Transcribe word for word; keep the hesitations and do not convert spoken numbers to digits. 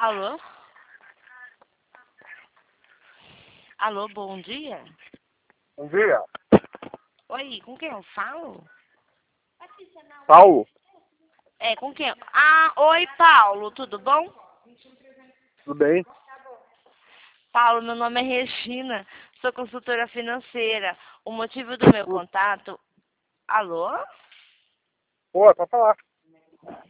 Alô? Alô, bom dia? Bom dia. Oi, com quem eu falo? Paulo, É, com quem? Ah, oi, Paulo, tudo bom? tudo bem? Paulo, meu nome é Regina, sou consultora financeira. O motivo do meu contato... Alô? Pô, pode falar.